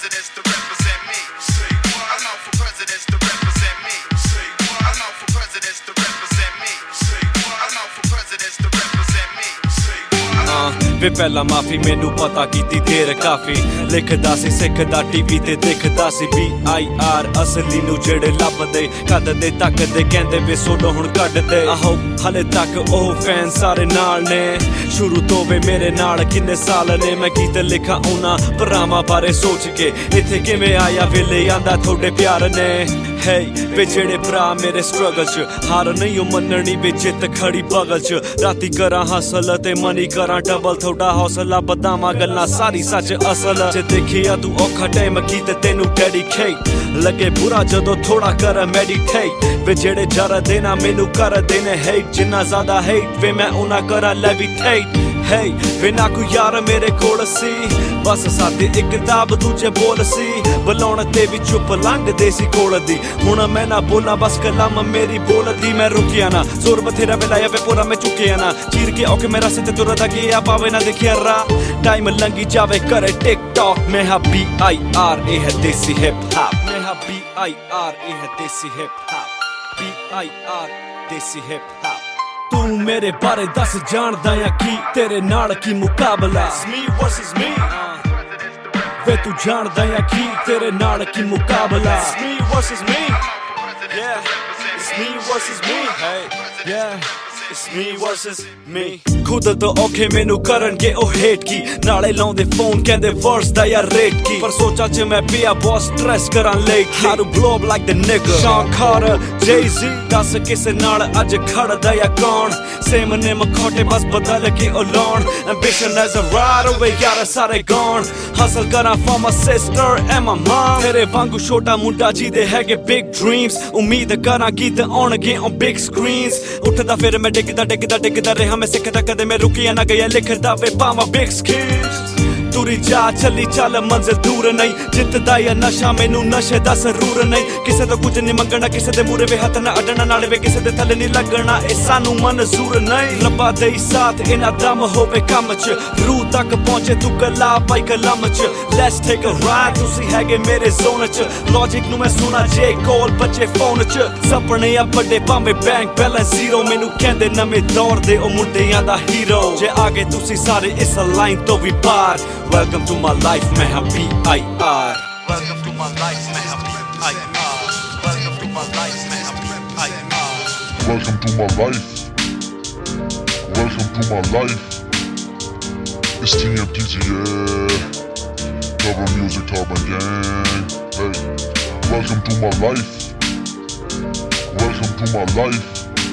presidents to represent me. Say what? I'm out for presidents to represent me. Say what? I'm out for presidents to represent me. Say what? I'm out for presidents to represent me. Say what? वे पहला माफी मैनू पता कीती देर काफी लिखदा सी सिखदा TV ते देखदा सी BIR असली नू जेड़े लभदे कददे तकदे कहंदे वे सोडो हुण कड्डदे आहो हले तक ओह फैन सारे नाल ने शुरू तो वे मेरे नाल किन्ने साल ने मैं गीत लिखा उन्हां भरावां बारे सोच के इत्थे किवें आया वेले आंदा थोड़े प्यार ने हे वे जेड़े भरा मेरे स्ट्रगल च हार नहीं मननी वे जित खड़ी बगल च राती करा हासल ते मनी करा डबल थोड़ा हौसला बदामा गल्ला सारी सच असल च देखिया तू औखा टाइम कीते तेनू डेडिकेट लगे बुरा जदों थोड़ा कर मेडिटेट वे जेड़े जर देना मैनू कर देने हेट जिन्ना ज्यादा हेट वे मैं उन्ना करा लेविटेट Hey, वे ना कोई यार मेरे कोल सी बस साथे एक किताब दूजे बोल सी बुलाउण ते भी चुप लंघदे सी कोल दी हुण मैं ना बोला बस कलम मेरी बोलदी मैं रुकिया ना जोर बथेरा मिलाया वे पूरा मैं चुकिया ना चीर के औके मेरा सित तुरदा गया पावे ना देखिया रा टाइम लंघी जावे करे टिकटॉक में हा BIR ए है देसी हिप हॉप में हा BIR ए है देसी हिप हॉप BIR देसी हिप हॉप तू मेरे बारे दस जानदा या की तेरे नाल की मुकाबला It's me versus me वे तू जानदा या की तेरे नाल की मुकाबला It's me versus me yeah It's me versus me hey yeah It's me versus me खुद तो औखे मैनू करनगे ओ हेट की नाले लाउंदे फोन कहंदे वर्स दा या रेट की पर सोचा च मैं पिया बहुत स्ट्रेस करां let how to blow up like the nigga Sean Carter Jay-Z दस किसे नाल अज खड़दा या कौन सेम नेम खोटे बस बदल के ओ लॉन ambition as a ride away यार सारे gone hustle करां for my sister and my mom तेरे वांगू छोटा मुंडा जी दे हैगे big dreams उम्मीद करां गीत आउणगे on big screens उठदा फिर मैं डिगदा रहा मैं सिखदा कदे मैं रुकिया ना गया लिखदा वे पावा बिग स्किल्स तुरी जा चली चल मंजिल दूर नहीं जितदा या नशा मैनू नशे दा जरूर नहीं किसे तो कुछ नहीं मंगना किसे दे मूरे वे हथ ना अडना नाले वे किसे दे थले नहीं लगना ए सानू मंजूर नहीं रब्बा दे साथ इना दम होवे कम च रूह तक पहुंचे तू गला पाई कलम च लेट्स टेक अ राइड तुसी हैगे मेरे जोन च लॉजिक नू मैं सुना जे कॉल बचे फोन च सपने आ बड़े भावे बैंक बैलेंस जीरो मैनू कहंदे नਵੇਂ दौर दे ओ मुंडियां दा हीरो जे आगे तुसी सारे इस लाइन तो भी पार Welcome to my life, मैं हाँ BIR Welcome to my life, मैं हाँ BIR Welcome to my life, मैं हाँ BIR Welcome to my life Welcome to my life It's TMPT, yeah Cover music, Tarban gang Hey Welcome to my life Welcome to my life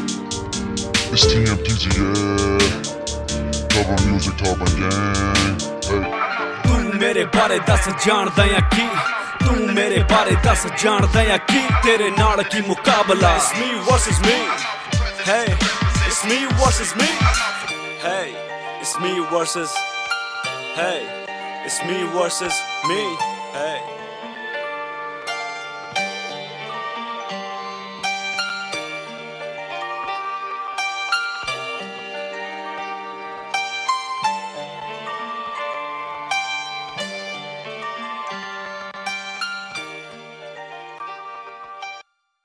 It's TMPT, yeah Cover music, Tarban gang Hey तू मेरे बारे दस जानदा या की तू मेरे बारे दस जानदा या की तेरे नाल की मुकाबला It's me versus me Hey It's me versus me Hey It's me versus Hey It's me versus me Hey